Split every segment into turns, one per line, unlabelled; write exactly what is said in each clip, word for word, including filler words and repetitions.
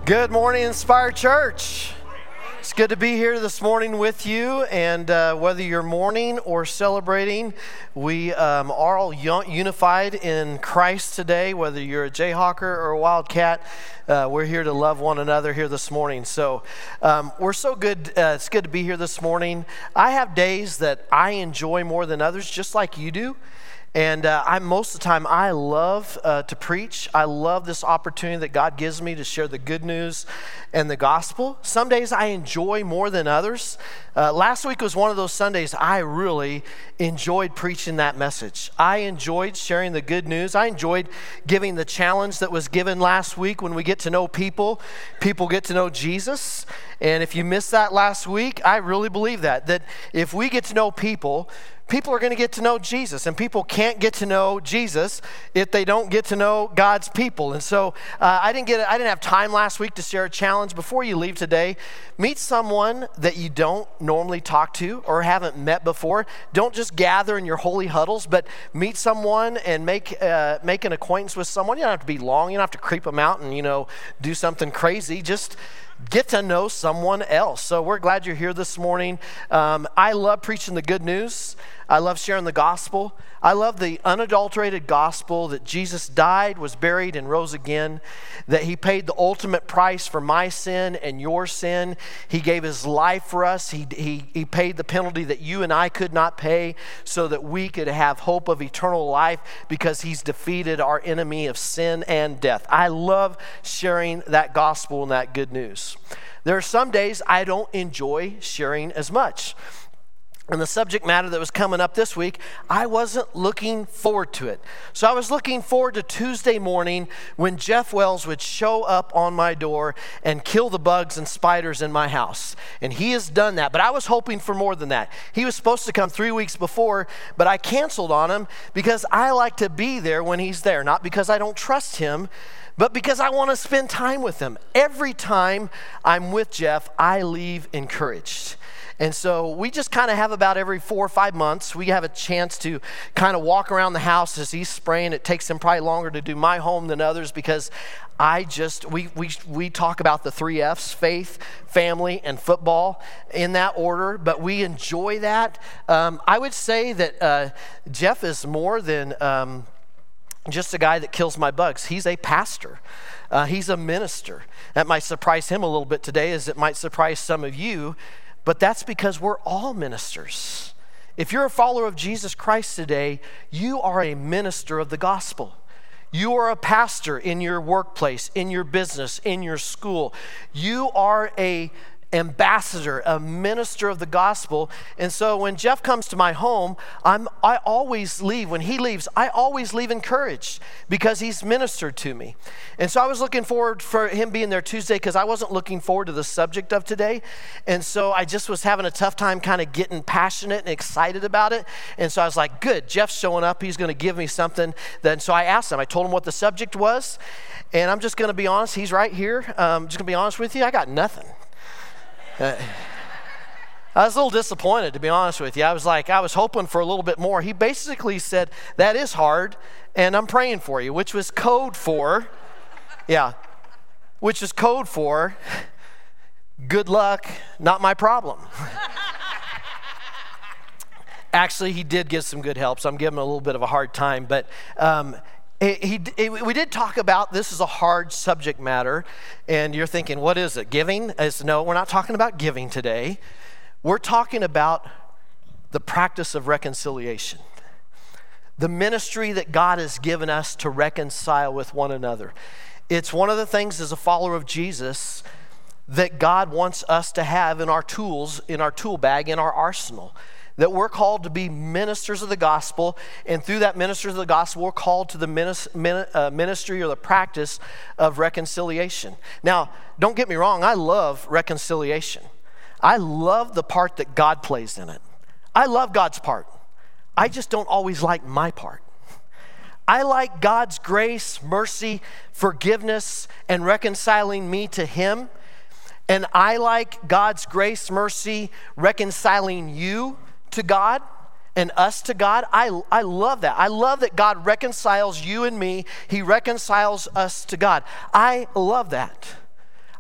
Good morning, Inspire Church. It's good to be here this morning with you, and uh, whether you're mourning or celebrating, we um, are all unified in Christ today. Whether you're a Jayhawker or a Wildcat, uh, we're here to love one another here this morning. So um, we're so good. Uh, it's good to be here this morning. I have days that I enjoy more than others, just like you do. And uh, I most of the time, I love uh, to preach. I love this opportunity that God gives me to share the good news and the gospel. Some days I enjoy more than others. Uh, last week was one of those Sundays I really enjoyed preaching that message. I enjoyed sharing the good news. I enjoyed giving the challenge that was given last week. When we get to know people, people get to know Jesus. And if you missed that last week, I really believe that, that if we get to know people, people are going to get to know Jesus, and people can't get to know Jesus if they don't get to know God's people. And so uh, I didn't get I didn't have time last week to share a challenge. Before you leave today, meet someone that you don't normally talk to or haven't met before. Don't just gather in your holy huddles, but meet someone and make uh, make an acquaintance with someone. You don't have to be long. You don't have to creep them out and you know do something crazy. Just get to know someone else. So we're glad you're here this morning. Um, I love preaching the good news. I love sharing the gospel. I love the unadulterated gospel that Jesus died, was buried, and rose again, that he paid the ultimate price for my sin and your sin. He gave his life for us. He, he, he paid the penalty that you and I could not pay so that we could have hope of eternal life because he's defeated our enemy of sin and death. I love sharing that gospel and that good news. There are some days I don't enjoy sharing as much. And the subject matter that was coming up this week, I wasn't looking forward to it. So I was looking forward to Tuesday morning when Jeff Wells would show up on my door and kill the bugs and spiders in my house. And he has done that, but I was hoping for more than that. He was supposed to come three weeks before, but I canceled on him because I like to be there when he's there, not because I don't trust him, but because I want to spend time with him. Every time I'm with Jeff, I leave encouraged. And so we just kind of have about every four or five months, we have a chance to kind of walk around the house as he's spraying. It takes him probably longer to do my home than others because I just, we we we talk about the three F's, faith, family, and football in that order, but we enjoy that. Um, I would say that uh, Jeff is more than um, just a guy that kills my bugs. He's a pastor. Uh, he's a minister. That might surprise him a little bit today, as it might surprise some of you. But that's because we're all ministers. If you're a follower of Jesus Christ today, you are a minister of the gospel. You are a pastor in your workplace, in your business, in your school. You are a ambassador, a minister of the gospel. And so when Jeff comes to my home, I'm, I always leave, when he leaves, I always leave encouraged because he's ministered to me. And so I was looking forward for him being there Tuesday because I wasn't looking forward to the subject of today. And so I just was having a tough time kind of getting passionate and excited about it. And so I was like, good, Jeff's showing up. He's going to give me something. Then so I asked him, I told him what the subject was. And I'm just going to be honest, he's right here. Um, I'm just going to be honest with you, I got nothing. Uh, I was a little disappointed, to be honest with you. I was like, I was hoping for a little bit more. He basically said, that is hard, and I'm praying for you, which was code for, yeah, which is code for, good luck, not my problem. Actually, he did give some good help, so I'm giving him a little bit of a hard time, but um, He, he, we did talk about this is a hard subject matter, and you're thinking, what is it, giving? As, no, we're not talking about giving today. We're talking about the practice of reconciliation, the ministry that God has given us to reconcile with one another. It's one of the things as a follower of Jesus that God wants us to have in our tools, in our tool bag, in our arsenal. That we're called to be ministers of the gospel, and through that ministers of the gospel, we're called to the ministry or the practice of reconciliation. Now, don't get me wrong, I love reconciliation. I love the part that God plays in it. I love God's part. I just don't always like my part. I like God's grace, mercy, forgiveness, and reconciling me to Him. And I like God's grace, mercy, reconciling you to God and us to God. I, I love that. I love that God reconciles you and me. He reconciles us to God. I love that.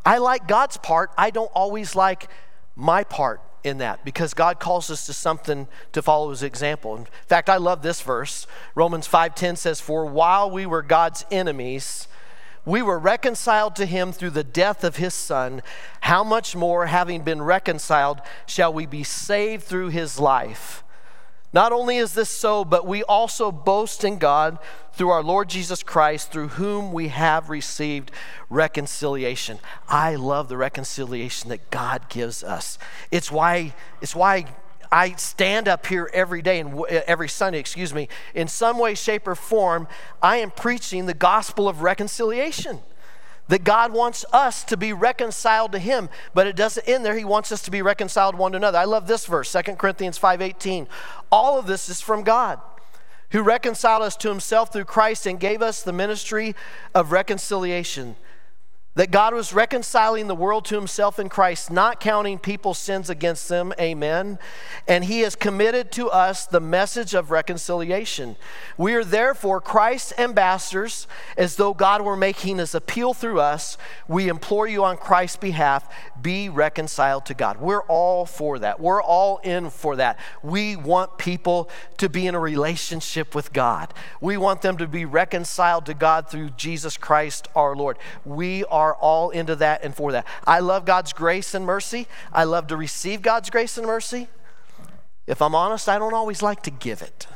I like God's part. I don't always like my part in that, because God calls us to something to follow his example. In fact, I love this verse. Romans five ten says, "For while we were God's enemies, we were reconciled to him through the death of his son. How much more, having been reconciled, shall we be saved through his life? Not only is this so, but we also boast in God through our Lord Jesus Christ, through whom we have received reconciliation." I love the reconciliation that God gives us. It's why, it's why I stand up here every day and every Sunday, excuse me, in some way, shape, or form, I am preaching the gospel of reconciliation. That God wants us to be reconciled to him, but it doesn't end there. He wants us to be reconciled one to another. I love this verse, Second Corinthians five eighteen. All of this is from God, who reconciled us to himself through Christ and gave us the ministry of reconciliation. That God was reconciling the world to himself in Christ, not counting people's sins against them. Amen. And he has committed to us the message of reconciliation. We are therefore Christ's ambassadors, as though God were making his appeal through us. We implore you on Christ's behalf, be reconciled to God. We're all for that. We're all in for that. We want people to be in a relationship with God. We want them to be reconciled to God through Jesus Christ our Lord. We are Are all into that and for that. I love God's grace and mercy. I love to receive God's grace and mercy. If I'm honest, I don't always like to give it.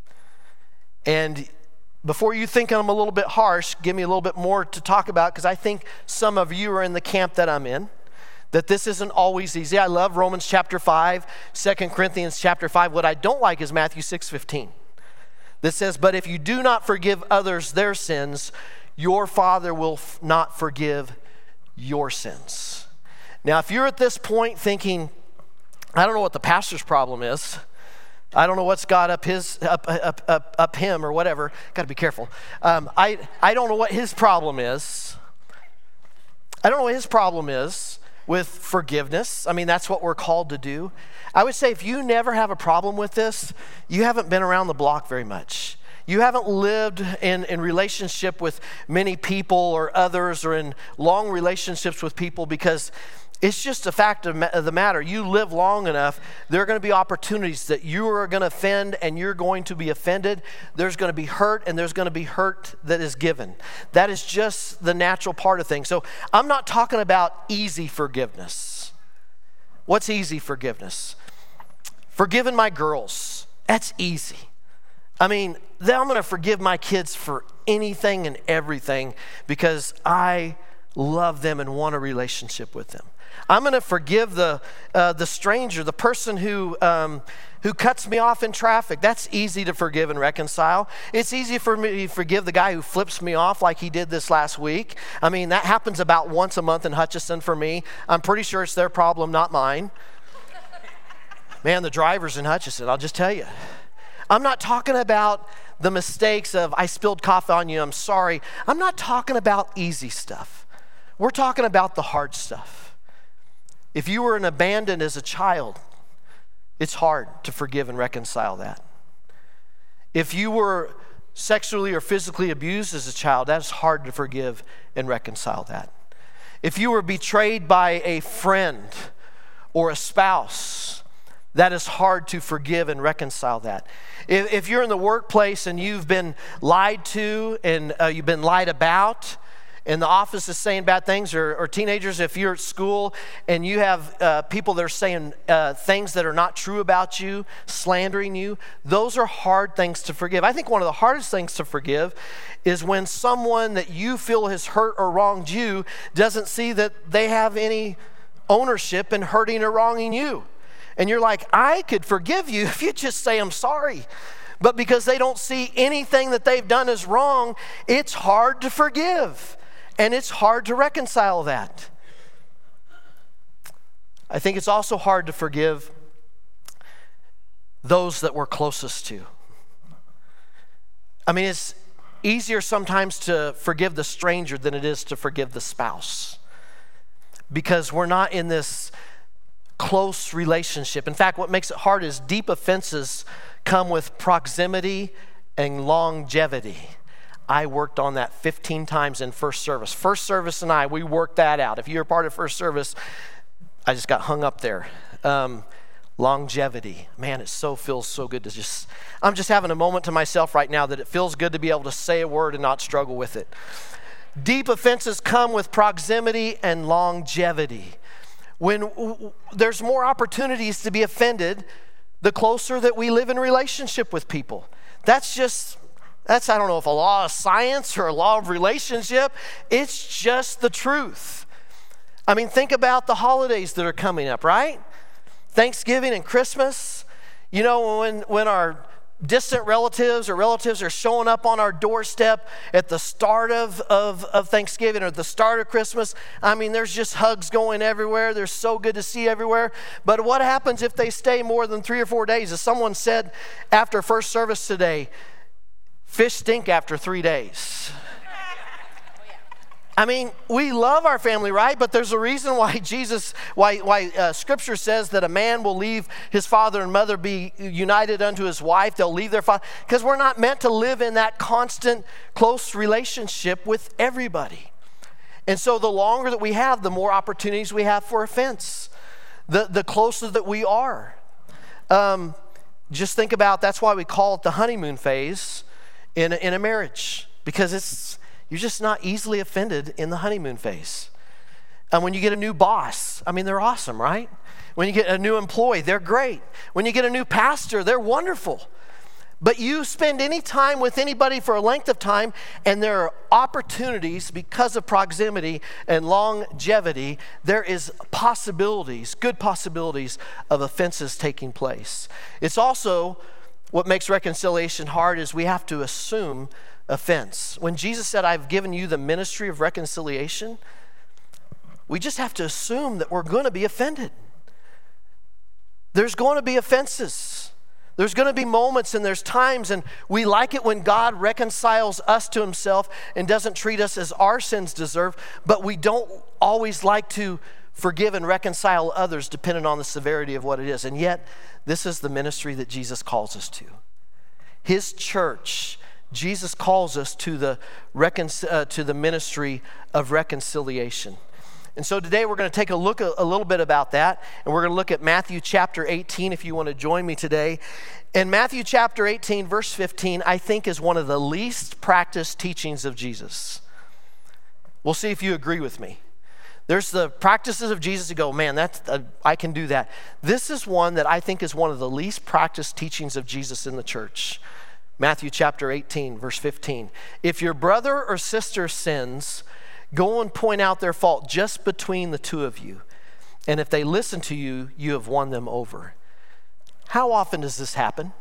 And before you think I'm a little bit harsh, give me a little bit more to talk about, because I think some of you are in the camp that I'm in, that this isn't always easy. I love Romans chapter five, Second Corinthians chapter five. What I don't like is Matthew six fifteen. That says, "But if you do not forgive others their sins, your Father will f- not forgive your sins." Now, if you're at this point thinking, I don't know what the pastor's problem is, I don't know what's got up his up up up, up him or whatever. Got to be careful. Um, I I don't know what his problem is. I don't know what his problem is with forgiveness. I mean, that's what we're called to do. I would say if you never have a problem with this, you haven't been around the block very much. You haven't lived in, in relationship with many people or others, or in long relationships with people, because it's just a fact of, ma- of the matter. You live long enough, there are going to be opportunities that you are going to offend, and you're going to be offended. There's going to be hurt, and there's going to be hurt that is given. That is just the natural part of things. So I'm not talking about easy forgiveness. What's easy forgiveness? Forgiving my girls. That's easy. I mean, I'm going to forgive my kids for anything and everything because I love them and want a relationship with them. I'm going to forgive the uh, the stranger, the person who um, who cuts me off in traffic. That's easy to forgive and reconcile. It's easy for me to forgive the guy who flips me off like he did this last week. I mean, that happens about once a month in Hutchinson for me. I'm pretty sure it's their problem, not mine. Man, the drivers in Hutchinson, I'll just tell you. I'm not talking about the mistakes of, I spilled coffee on you, I'm sorry. I'm not talking about easy stuff. We're talking about the hard stuff. If you were an abandoned as a child, it's hard to forgive and reconcile that. If you were sexually or physically abused as a child, that's hard to forgive and reconcile that. If you were betrayed by a friend or a spouse, that is hard to forgive and reconcile that. If, if you're in the workplace and you've been lied to and uh, you've been lied about, and the office is saying bad things, or, or teenagers, if you're at school and you have uh, people that are saying uh, things that are not true about you, slandering you, those are hard things to forgive. I think one of the hardest things to forgive is when someone that you feel has hurt or wronged you doesn't see that they have any ownership in hurting or wronging you. And you're like, I could forgive you if you just say I'm sorry. But because they don't see anything that they've done as wrong, it's hard to forgive. And it's hard to reconcile that. I think it's also hard to forgive those that we're closest to. I mean, it's easier sometimes to forgive the stranger than it is to forgive the spouse, because we're not in this close relationship. In fact, what makes it hard is deep offenses come with proximity and longevity. I worked on that fifteen times in first service. First service and I, we worked that out. If you're part of first service, I just got hung up there. Um, longevity. Man, it so feels so good to just, I'm just having a moment to myself right now that it feels good to be able to say a word and not struggle with it. Deep offenses come with proximity and longevity. When w- there's more opportunities to be offended, the closer that we live in relationship with people. That's just, that's, I don't know if a law of science or a law of relationship. It's just the truth. I mean, think about the holidays that are coming up, right? Thanksgiving and Christmas. You know, when, when our distant relatives or relatives are showing up on our doorstep at the start of, of, of Thanksgiving or the start of Christmas, I mean, there's just hugs going everywhere. They're so good to see everywhere. But what happens if they stay more than three or four days? As someone said after first service today, fish stink after three days. I mean, we love our family, right? But there's a reason why Jesus, why, why uh, Scripture says that a man will leave his father and mother, be united unto his wife. They'll leave their father, because we're not meant to live in that constant, close relationship with everybody. And so the longer that we have, the more opportunities we have for offense, the, the closer that we are. Um, just think about, that's why we call it the honeymoon phase in a, in a marriage, because it's, you're just not easily offended in the honeymoon phase. And when you get a new boss, I mean, they're awesome, right? When you get a new employee, they're great. When you get a new pastor, they're wonderful. But you spend any time with anybody for a length of time, and there are opportunities because of proximity and longevity. There is possibilities, good possibilities of offenses taking place. It's also what makes reconciliation hard is we have to assume offense. When Jesus said, I've given you the ministry of reconciliation, we just have to assume that we're going to be offended. There's going to be offenses. There's going to be moments and there's times, and we like it when God reconciles us to himself and doesn't treat us as our sins deserve, but we don't always like to forgive and reconcile others depending on the severity of what it is. And yet, this is the ministry that Jesus calls us to. His church, Jesus calls us to the, recon- uh, to the ministry of reconciliation. And so today we're going to take a look a, a little bit about that, and we're going to look at Matthew chapter eighteen, if you want to join me today. And Matthew chapter eighteen, verse fifteen, I think is one of the least practiced teachings of Jesus. We'll see if you agree with me. There's the practices of Jesus to go, man, that's, uh, I can do that. This is one that I think is one of the least practiced teachings of Jesus in the church. Matthew chapter eighteen, verse fifteen. If your brother or sister sins, go and point out their fault just between the two of you. And if they listen to you, you have won them over. How often does this happen?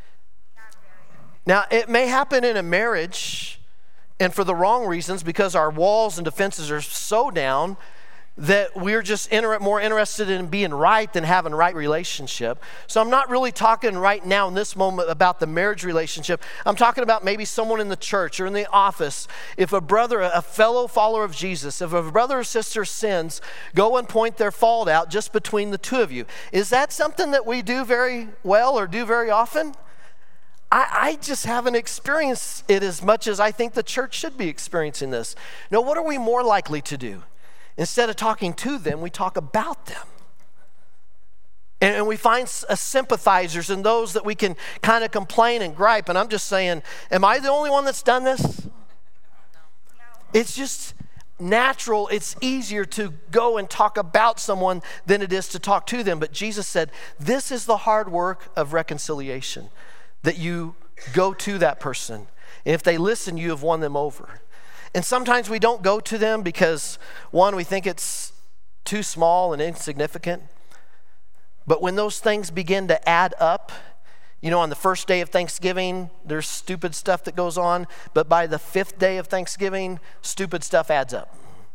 Now, it may happen in a marriage, and for the wrong reasons, because our walls and defenses are so down that we're just inter- more interested in being right than having right relationship. So I'm not really talking right now in this moment about the marriage relationship. I'm talking about maybe someone in the church or in the office. If a brother, a fellow follower of Jesus, if a brother or sister sins, go and point their fault out just between the two of you. Is that something that we do very well or do very often? I, I just haven't experienced it as much as I think the church should be experiencing this. Now, what are we more likely to do? Instead of talking to them, we talk about them. And, and we find uh, sympathizers and those that we can kind of complain and gripe. And I'm just saying, am I the only one that's done this? No. It's just natural. It's easier to go and talk about someone than it is to talk to them. But Jesus said, this is the hard work of reconciliation, that you go to that person. And if they listen, you have won them over. And sometimes we don't go to them because, one, we think it's too small and insignificant. But when those things begin to add up, you know, on the first day of Thanksgiving, there's stupid stuff that goes on. But by the fifth day of Thanksgiving, stupid stuff adds up.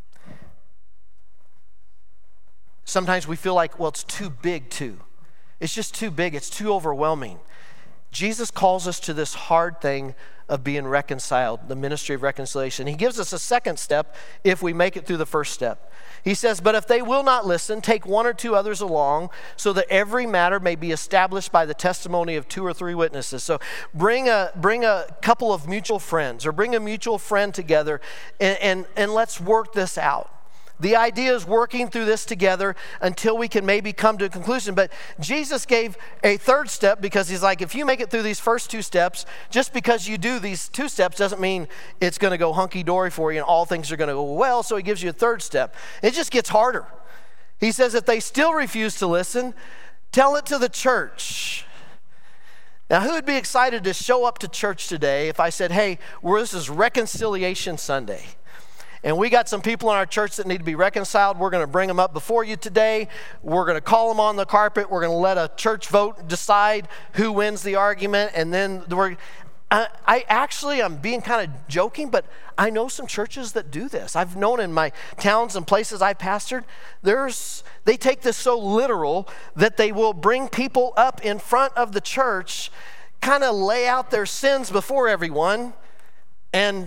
Sometimes we feel like, well, it's too big too. It's just too big. It's too overwhelming. Jesus calls us to this hard thing of being reconciled, the ministry of reconciliation. He gives us a second step if we make it through the first step. He says, but if they will not listen, take one or two others along, so that every matter may be established by the testimony of two or three witnesses. So bring a bring a couple of mutual friends, or bring a mutual friend together, and, and, and let's work this out. The idea is working through this together until we can maybe come to a conclusion. But Jesus gave a third step, because he's like, if you make it through these first two steps, just because you do these two steps doesn't mean it's going to go hunky-dory for you and all things are going to go well. So he gives you a third step. It just gets harder. He says, if they still refuse to listen, tell it to the church. Now, who would be excited to show up to church today if I said, hey, well, this is Reconciliation Sunday, and we got some people in our church that need to be reconciled. We're going to bring them up before you today. We're going to call them on the carpet. We're going to let a church vote decide who wins the argument. And then we're, I, I actually, I'm being kind of joking, but I know some churches that do this. I've known in my towns and places I've pastored, there's, they take this so literal that they will bring people up in front of the church, kind of lay out their sins before everyone, and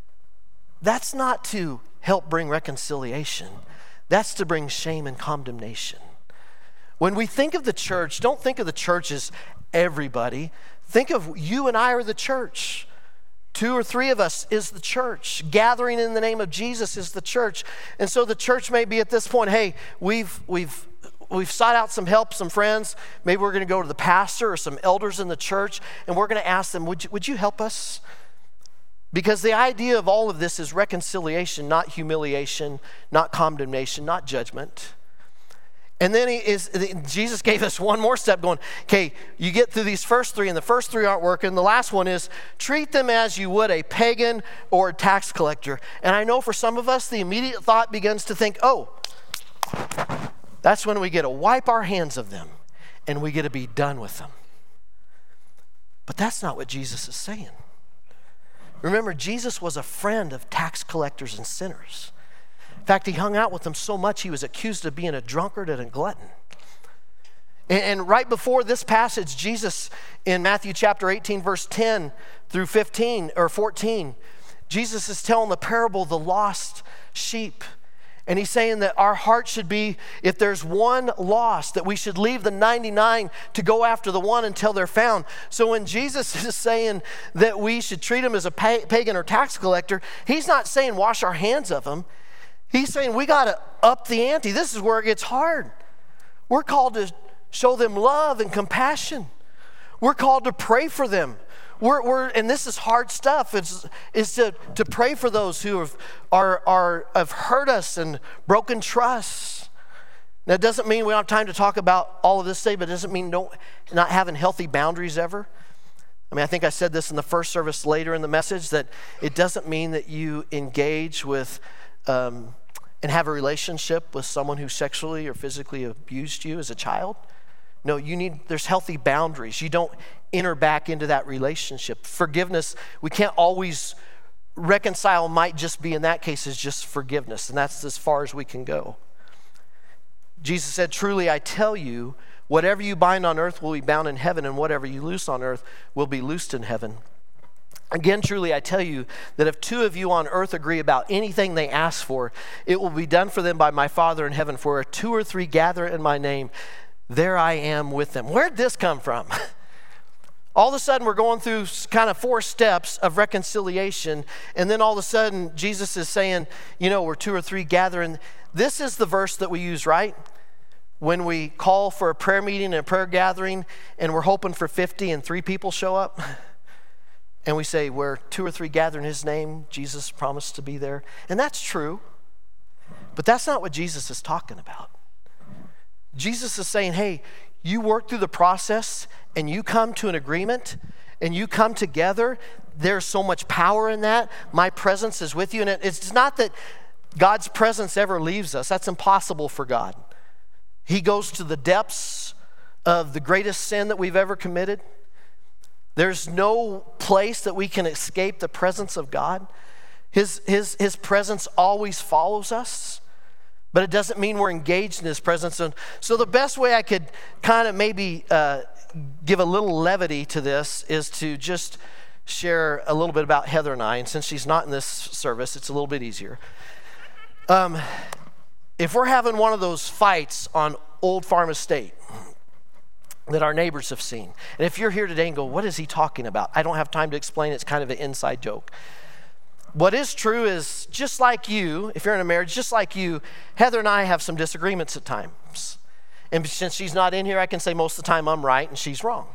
that's not to help bring reconciliation. That's to bring shame and condemnation. When we think of the church, don't think of the church as everybody. Think of you and I are the church. Two or three of us is the church. Gathering in the name of Jesus is the church. And so the church may be at this point, hey, we've we've we've sought out some help, some friends. Maybe we're going to go to the pastor or some elders in the church, and we're going to ask them, would you, would you help us? Because the idea of all of this is reconciliation, not humiliation, not condemnation, not judgment. And then he is, Jesus gave us one more step going, okay, you get through these first three, and the first three aren't working. The last one is treat them as you would a pagan or a tax collector. And I know for some of us, the immediate thought begins to think, oh, that's when we get to wipe our hands of them and we get to be done with them. But that's not what Jesus is saying. Remember, Jesus was a friend of tax collectors and sinners. In fact, he hung out with them so much he was accused of being a drunkard and a glutton. And, and right before this passage, Jesus in Matthew chapter eighteen, verse ten through fifteen or fourteen, Jesus is telling the parable of the lost sheep. And he's saying that our heart should be, if there's one lost, that we should leave the ninety-nine to go after the one until they're found. So when Jesus is saying that we should treat him as a pagan or tax collector, he's not saying wash our hands of him. He's saying we got to up the ante. This is where it gets hard. We're called to show them love and compassion. We're called to pray for them. We're, we're, and this is hard stuff. It's, is to, to pray for those who have, are, are, have hurt us and broken trust. Now, it doesn't mean we don't have time to talk about all of this today, but it doesn't mean don't, not having healthy boundaries ever. I mean, I think I said this in the first service later in the message, that it doesn't mean that you engage with um, and have a relationship with someone who sexually or physically abused you as a child. No, you need, there's healthy boundaries. You don't enter back into that relationship. Forgiveness, we can't always reconcile, might just be in that case is just forgiveness, and that's as far as we can go. Jesus said, truly I tell you, whatever you bind on earth will be bound in heaven, and whatever you loose on earth will be loosed in heaven. Again, truly I tell you that if two of you on earth agree about anything they ask for, it will be done for them by my Father in heaven. For where two or three gather in my name, there I am with them. Where'd this come from? All of a sudden, we're going through kind of four steps of reconciliation, and then all of a sudden, Jesus is saying, you know, where two or three gather. And this is the verse that we use, right? When we call for a prayer meeting and a prayer gathering, and we're hoping for fifty and three people show up, and we say, where two or three gather in his name, Jesus promised to be there. And that's true, but that's not what Jesus is talking about. Jesus is saying, hey, you work through the process and you come to an agreement and you come together. There's so much power in that. My presence is with you. And it's not that God's presence ever leaves us. That's impossible for God. He goes to the depths of the greatest sin that we've ever committed. There's no place that we can escape the presence of God. His, his, his presence always follows us. But it doesn't mean we're engaged in his presence. And so the best way I could kind of maybe uh, give a little levity to this is to just share a little bit about Heather and I, and since she's not in this service, it's a little bit easier. Um, if we're having one of those fights on Old Farm Estate that our neighbors have seen, and if you're here today and go, what is he talking about? I don't have time to explain. It's kind of an inside joke. What is true is, just like you, if you're in a marriage, just like you, Heather and I have some disagreements at times. And since she's not in here, I can say most of the time I'm right and she's wrong.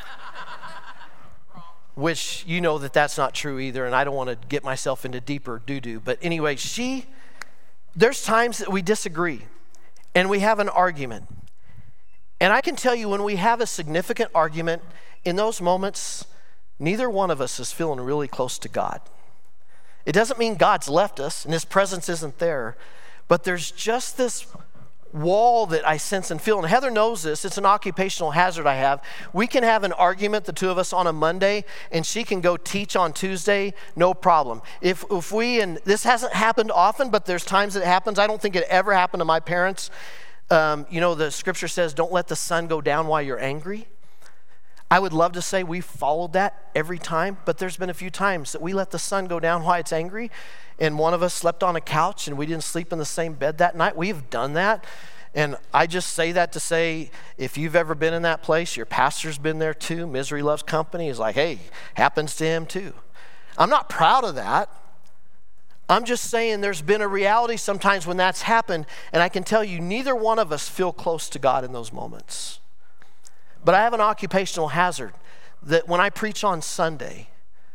Which, you know that that's not true either, and I don't want to get myself into deeper doo-doo. But anyway, she, there's times that we disagree and we have an argument. And I can tell you, when we have a significant argument, in those moments, neither one of us is feeling really close to God. It doesn't mean God's left us and his presence isn't there, but there's just this wall that I sense and feel. And Heather knows this. It's an occupational hazard I have. We can have an argument, the two of us, on a Monday, and she can go teach on Tuesday, no problem. If if we, and this hasn't happened often, but there's times that it happens. I don't think it ever happened to my parents. Um, you know, the scripture says, don't let the sun go down while you're angry. I would love to say we followed that every time, but there's been a few times that we let the sun go down while it's angry, and one of us slept on a couch and we didn't sleep in the same bed that night. We've done that. And I just say that to say, if you've ever been in that place, your pastor's been there too. Misery loves company. He's like, hey, happens to him too. I'm not proud of that. I'm just saying there's been a reality sometimes when that's happened, and I can tell you neither one of us feel close to God in those moments. But I have an occupational hazard that when I preach on Sunday,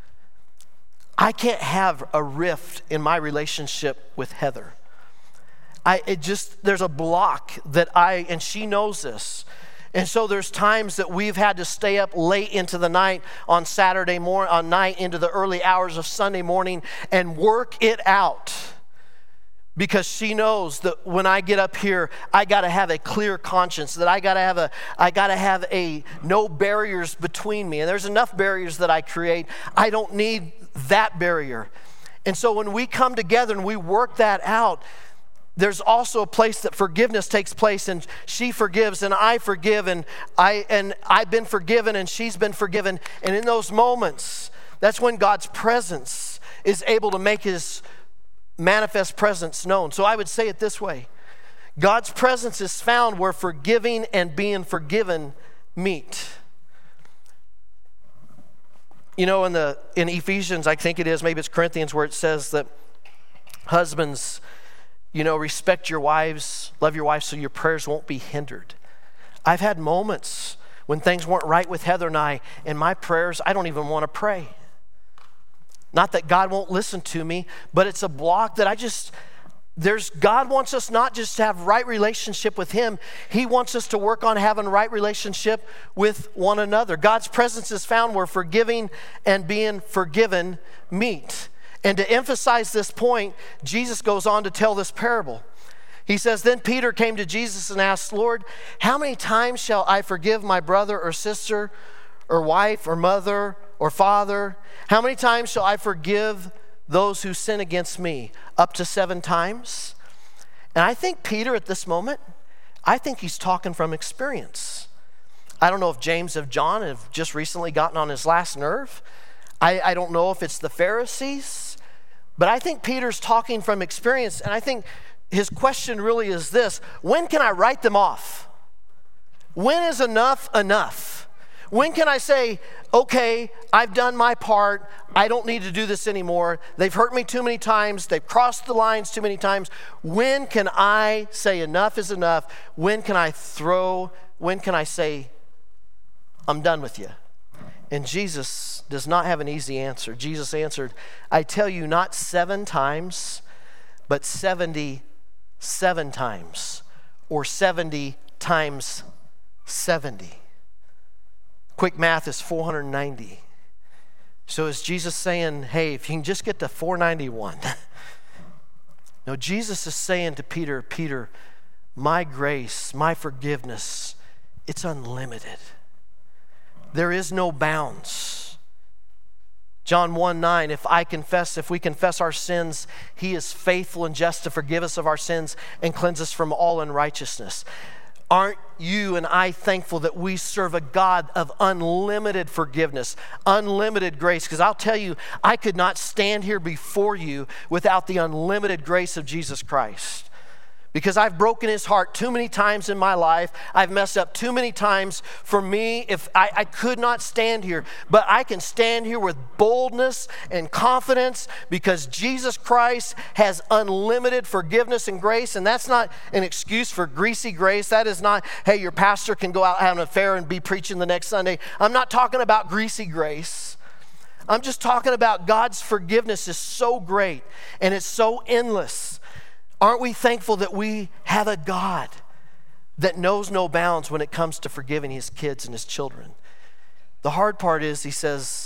I can't have a rift in my relationship with Heather. I it just there's a block that I, and she knows this. And so there's times that we've had to stay up late into the night on Saturday morning, on night into the early hours of Sunday morning and work it out. Because she knows that when I get up here, I got to have a clear conscience, that I got to have a, I got to have a no barriers between me. And there's enough barriers that I create. I don't need that barrier. And so when we come together and we work that out, there's also a place that forgiveness takes place, and she forgives and I forgive, and I and I've been forgiven and she's been forgiven. And in those moments, that's when God's presence is able to make his manifest presence known. So I would say it this way: God's presence is found where forgiving and being forgiven meet. You know, in the in Ephesians, I think it is, maybe it's Corinthians, where it says that husbands, you know, respect your wives, love your wives so your prayers won't be hindered. I've had moments when things weren't right with Heather and I, and my prayers, I don't even want to pray. Not that God won't listen to me, but it's a block that I just, there's, God wants us not just to have right relationship with him, he wants us to work on having right relationship with one another. God's presence is found where forgiving and being forgiven meet. And to emphasize this point, Jesus goes on to tell this parable. He says, then Peter came to Jesus and asked, Lord, how many times shall I forgive my brother or sister or wife or mother or father? How many times shall I forgive those who sin against me? Up to seven times? And I think Peter at this moment, I think he's talking from experience. I don't know if James and John have just recently gotten on his last nerve. I, I don't know if it's the Pharisees, but I think Peter's talking from experience, and I think his question really is this: when can I write them off? When is enough enough? When can I say, okay, I've done my part, I don't need to do this anymore, they've hurt me too many times, they've crossed the lines too many times. When can I say enough is enough? When can I throw, when can I say, I'm done with you? And Jesus does not have an easy answer. Jesus answered, I tell you, not seven times, but seventy-seven times, or seventy times seventy. Quick math is four hundred ninety. So is Jesus saying, hey, if you can just get to four ninety-one? No, Jesus is saying to Peter, Peter, my grace, my forgiveness, it's unlimited. There is no bounds. John one nine, if I confess, if we confess our sins, he is faithful and just to forgive us of our sins and cleanse us from all unrighteousness. Aren't you and I thankful that we serve a God of unlimited forgiveness, unlimited grace? Because I'll tell you, I could not stand here before you without the unlimited grace of Jesus Christ. Because I've broken his heart too many times in my life. I've messed up too many times. For me, if I, I could not stand here, but I can stand here with boldness and confidence because Jesus Christ has unlimited forgiveness and grace. And that's not an excuse for greasy grace. That is not, hey, your pastor can go out and have an affair and be preaching the next Sunday. I'm not talking about greasy grace. I'm just talking about God's forgiveness is so great and it's so endless. Aren't we thankful that we have a God that knows no bounds when it comes to forgiving his kids and his children? The hard part is he says,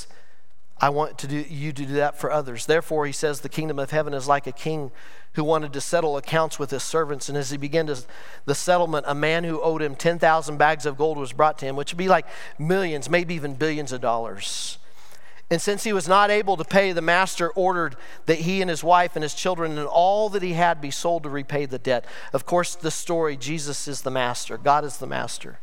I want to do, you to do that for others. Therefore, he says, the kingdom of heaven is like a king who wanted to settle accounts with his servants. And as he began to, the settlement, a man who owed him ten thousand bags of gold was brought to him, which would be like millions, maybe even billions of dollars. And since he was not able to pay, the master ordered that he and his wife and his children and all that he had be sold to repay the debt. Of course, the story, Jesus is the master. God is the master.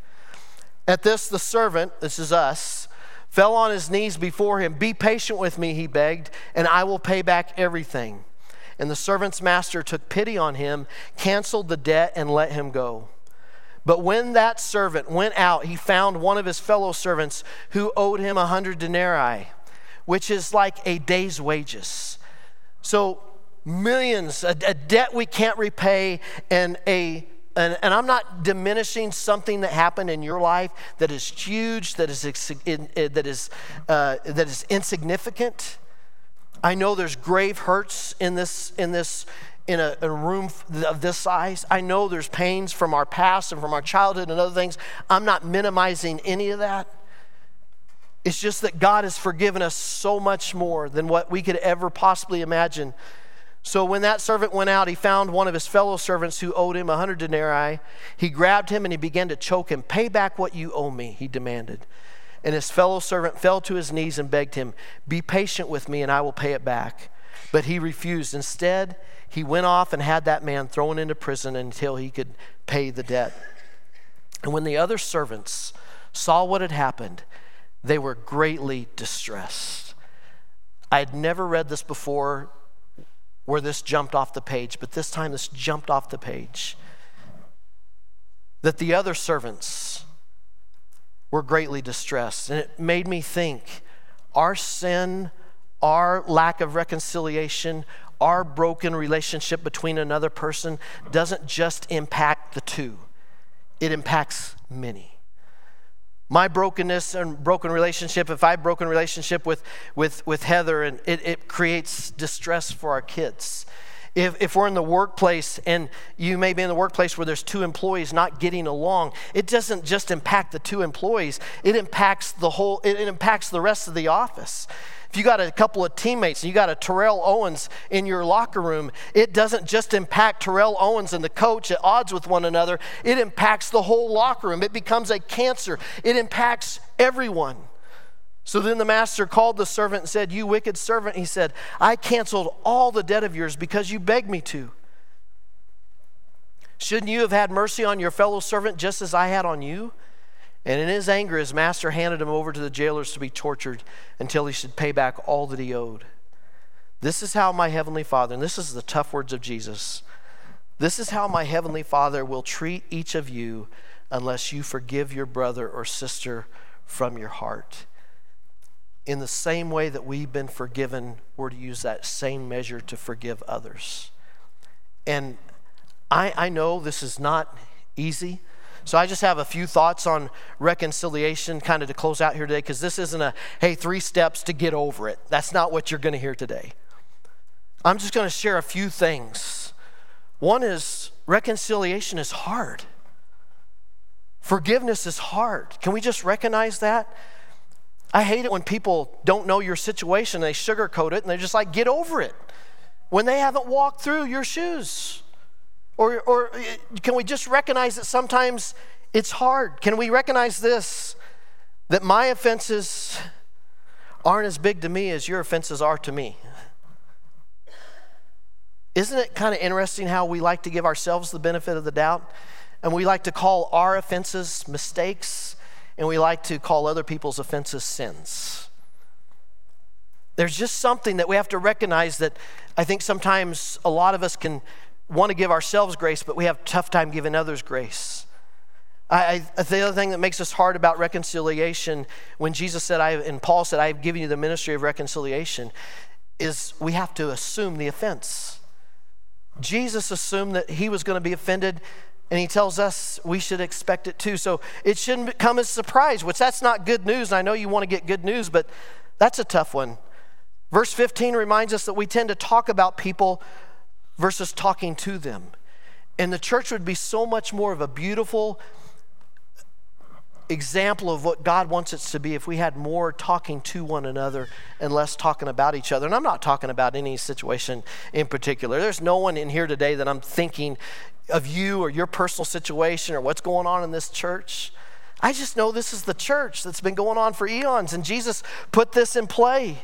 At this, the servant, this is us, fell on his knees before him. Be patient with me, he begged, and I will pay back everything. And the servant's master took pity on him, canceled the debt, and let him go. But when that servant went out, he found one of his fellow servants who owed him a hundred denarii, which is like a day's wages. So millions, a, a debt we can't repay, and a and, and I'm not diminishing something that happened in your life that is huge, that is that is uh, that is insignificant. I know there's grave hurts in this in this in a, a room of this size. I know there's pains from our past and from our childhood and other things. I'm not minimizing any of that. It's just that God has forgiven us so much more than what we could ever possibly imagine. So when that servant went out, he found one of his fellow servants who owed him a hundred denarii. He grabbed him and he began to choke him. Pay back what you owe me, he demanded. And his fellow servant fell to his knees and begged him, be patient with me and I will pay it back. But he refused. Instead, he went off and had that man thrown into prison until he could pay the debt. And when the other servants saw what had happened, they were greatly distressed. I had never read this before where this jumped off the page, but this time this jumped off the page. That the other servants were greatly distressed. And it made me think, our sin, our lack of reconciliation, our broken relationship between another person doesn't just impact the two. It impacts many. My brokenness and broken relationship, if I have broken relationship with, with, with Heather, and it, it creates distress for our kids. If, if we're in the workplace and you may be in the workplace where there's two employees not getting along, it doesn't just impact the two employees, it impacts the whole, it, it impacts the rest of the office. If you got a couple of teammates and you got a Terrell Owens in your locker room, it doesn't just impact Terrell Owens and the coach at odds with one another. It impacts the whole locker room. It becomes a cancer. It impacts everyone. So then the master called the servant and said, you wicked servant, he said, I canceled all the debt of yours because you begged me to. Shouldn't you have had mercy on your fellow servant just as I had on you? And in his anger, his master handed him over to the jailers to be tortured until he should pay back all that he owed. This is how my heavenly Father, and this is the tough words of Jesus, this is how my heavenly Father will treat each of you unless you forgive your brother or sister from your heart. In the same way that we've been forgiven, we're to use that same measure to forgive others. And I, I know this is not easy. So I just have a few thoughts on reconciliation kind of to close out here today, because this isn't a, hey, three steps to get over it. That's not what you're going to hear today. I'm just going to share a few things. One is reconciliation is hard. Forgiveness is hard. Can we just recognize that? I hate it when people don't know your situation, they sugarcoat it, and they're just like, get over it, when they haven't walked through your shoes. Or, or can we just recognize that sometimes it's hard? Can we recognize this, that my offenses aren't as big to me as your offenses are to me? Isn't it kind of interesting how we like to give ourselves the benefit of the doubt? and we like to call our offenses mistakes, and we like to call other people's offenses sins. There's just something that we have to recognize that I think sometimes a lot of us can want to give ourselves grace, but we have a tough time giving others grace. I, I, the other thing that makes us hard about reconciliation, when Jesus said, I, and Paul said, I have given you the ministry of reconciliation, is we have to assume the offense. Jesus assumed that he was going to be offended, and he tells us we should expect it too. So it shouldn't come as a surprise, which that's not good news. And I know you want to get good news, but that's a tough one. Verse fifteen reminds us that we tend to talk about people versus talking to them. And the church would be so much more of a beautiful example of what God wants it to be if we had more talking to one another and less talking about each other. And I'm not talking about any situation in particular. There's no one in here today that I'm thinking of you or your personal situation or what's going on in this church. I just know this is the church that's been going on for eons, and Jesus put this in play.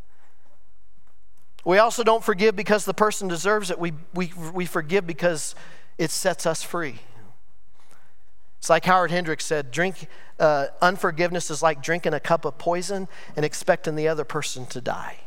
We also don't forgive because the person deserves it. We, we, we forgive because it sets us free. It's like Howard Hendricks said, drink uh, unforgiveness is like drinking a cup of poison and expecting the other person to die.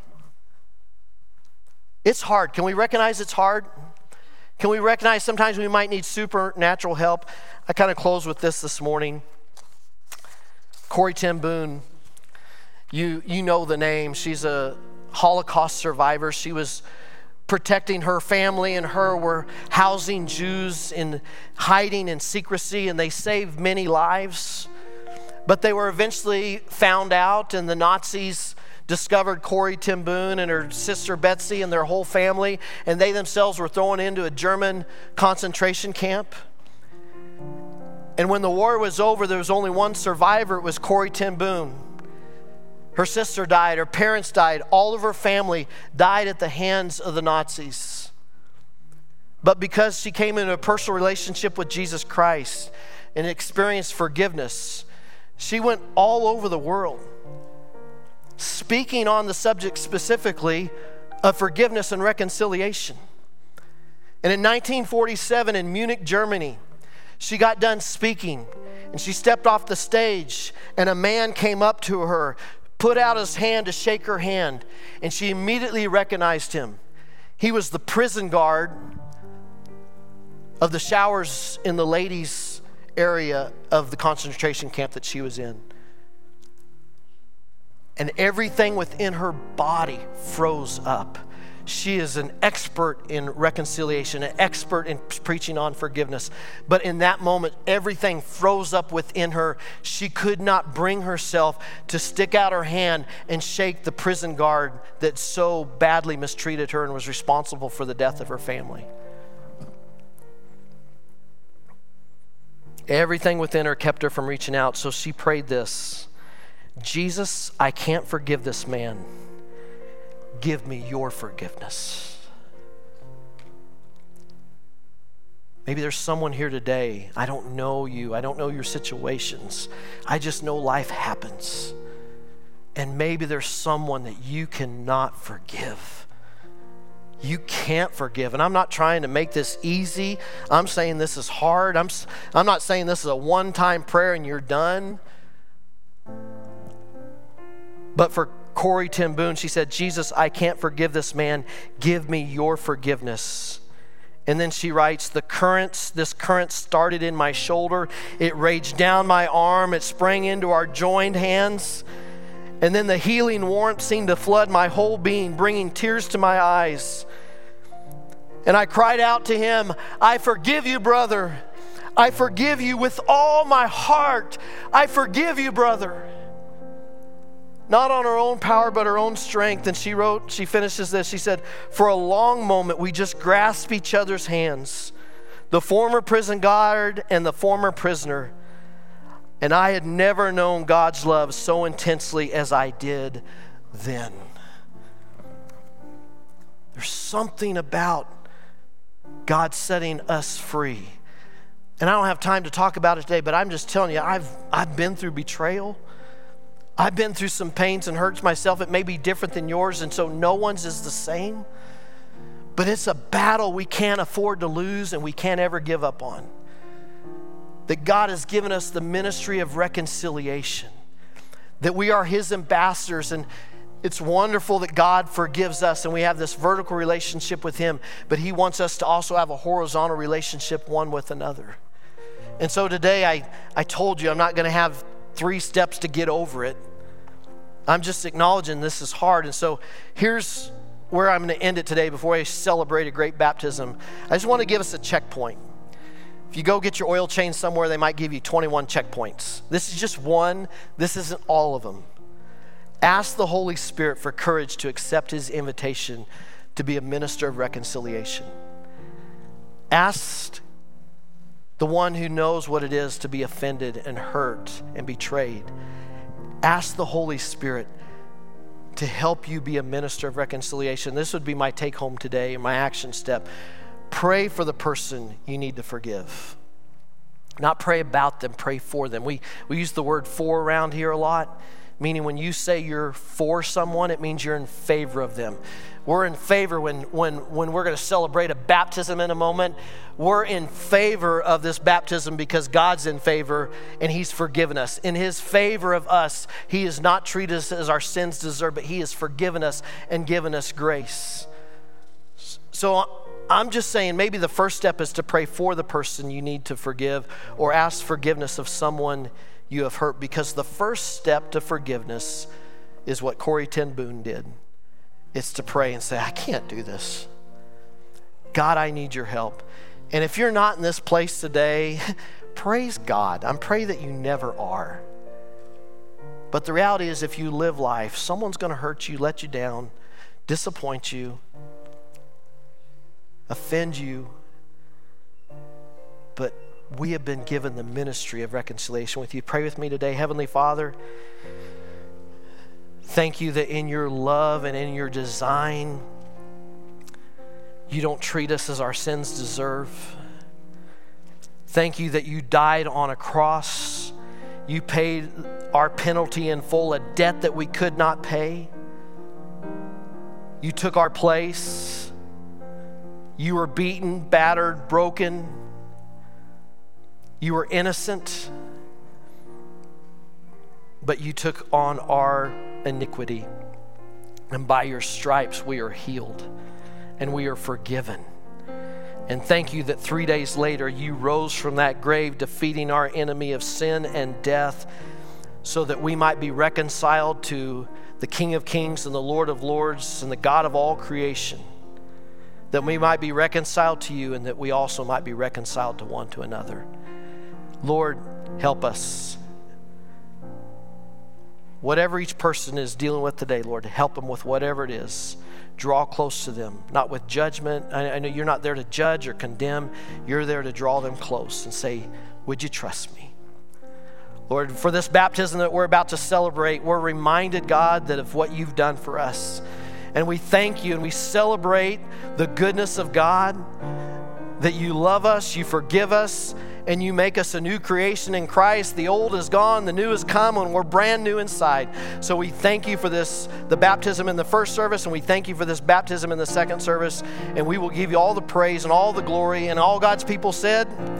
It's hard. Can we recognize it's hard? Can we recognize sometimes we might need supernatural help? I kind of close with this this morning. Corrie ten Boom, you, you know the name. She's a Holocaust survivor. She was protecting her family, and her were housing Jews in hiding in secrecy, and they saved many lives. But they were eventually found out, and the Nazis discovered Corrie ten Boom and her sister Betsy and their whole family, and they themselves were thrown into a German concentration camp. And when the war was over, there was only one survivor. It was Corrie ten Boom. Her sister died, her parents died, all of her family died at the hands of the Nazis. But because she came into a personal relationship with Jesus Christ and experienced forgiveness, she went all over the world, speaking on the subject specifically of forgiveness and reconciliation. And in nineteen forty-seven in Munich, Germany, she got done speaking, and she stepped off the stage, and a man came up to her, put out his hand to shake her hand, and she immediately recognized him. He was the prison guard of the showers in the ladies' area of the concentration camp that she was in. And everything within her body froze up. She is an expert in reconciliation, an expert in preaching on forgiveness. But in that moment, everything froze up within her. She could not bring herself to stick out her hand and shake the prison guard that so badly mistreated her and was responsible for the death of her family. Everything within her kept her from reaching out, so she prayed this: Jesus, I can't forgive this man. Give me your forgiveness. Maybe there's someone here today. I don't know you. I don't know your situations. I just know life happens. And maybe there's someone that you cannot forgive. You can't forgive. And I'm not trying to make this easy. I'm saying this is hard. I'm, I'm not saying this is a one-time prayer and you're done. But for Corrie ten Boom, she said, Jesus, I can't forgive this man. Give me your forgiveness. And then she writes, the currents, this current started in my shoulder. It raged down my arm. It sprang into our joined hands. And then the healing warmth seemed to flood my whole being, bringing tears to my eyes. And I cried out to him, I forgive you, brother. I forgive you with all my heart. I forgive you, brother. Not on her own power, but her own strength. And she wrote, she finishes this, she said, for a long moment, we just grasped each other's hands, the former prison guard and the former prisoner. And I had never known God's love so intensely as I did then. There's something about God setting us free. And I don't have time to talk about it today, but I'm just telling you, I've, I've been through betrayal. I've been through some pains and hurts myself. It may be different than yours, and so no one's is the same. But it's a battle we can't afford to lose and we can't ever give up on. that God has given us the ministry of reconciliation, that we are his ambassadors, and it's wonderful that God forgives us and we have this vertical relationship with him, but he wants us to also have a horizontal relationship one with another. And so today I, I told you I'm not going to have three steps to get over it. I'm just acknowledging this is hard. And so here's where I'm going to end it today before I celebrate a great baptism. I just want to give us a checkpoint. If you go get your oil change somewhere, they might give you twenty-one checkpoints. This is just one. This isn't all of them. Ask the Holy Spirit for courage to accept his invitation to be a minister of reconciliation. Ask the one who knows what it is to be offended and hurt and betrayed. Ask the Holy Spirit to help you be a minister of reconciliation. This would be my take home today, my action step. Pray for the person you need to forgive. Not pray about them, pray for them. We, we use the word for around here a lot, meaning when you say you're for someone, it means you're in favor of them. We're in favor when, when, when we're going to celebrate a baptism in a moment. We're in favor of this baptism because God's in favor and he's forgiven us. In his favor of us, he has not treated us as our sins deserve, but he has forgiven us and given us grace. So I'm just saying maybe the first step is to pray for the person you need to forgive or ask forgiveness of someone you have hurt, because the first step to forgiveness is what Corrie ten Boom did. It's to pray and say, I can't do this. God, I need your help. And if you're not in this place today, praise God. I'm praying that you never are. But the reality is if you live life, someone's going to hurt you, let you down, disappoint you, offend you. But we have been given the ministry of reconciliation with you. Pray with me today. Heavenly Father, thank you that in your love and in your design, you don't treat us as our sins deserve. Thank you that you died on a cross. You paid our penalty in full, a debt that we could not pay. You took our place. You were beaten, battered, broken. You were innocent, but you took on our iniquity. And by your stripes we are healed and we are forgiven. And thank you that three days later you rose from that grave, defeating our enemy of sin and death, so that we might be reconciled to the King of Kings and the Lord of Lords and the God of all creation. That we might be reconciled to you and that we also might be reconciled to one to another. Lord, help us. Whatever each person is dealing with today, Lord, help them with whatever it is. Draw close to them, not with judgment. I, I know you're not there to judge or condemn. You're there to draw them close and say, would you trust me? Lord, for this baptism that we're about to celebrate, we're reminded, God, that of what you've done for us. And we thank you and we celebrate the goodness of God, that you love us, you forgive us, and you make us a new creation in Christ. The old is gone, the new has come, and we're brand new inside. So we thank you for this, the baptism in the first service, and we thank you for this baptism in the second service. And we will give you all the praise and all the glory, and all God's people said,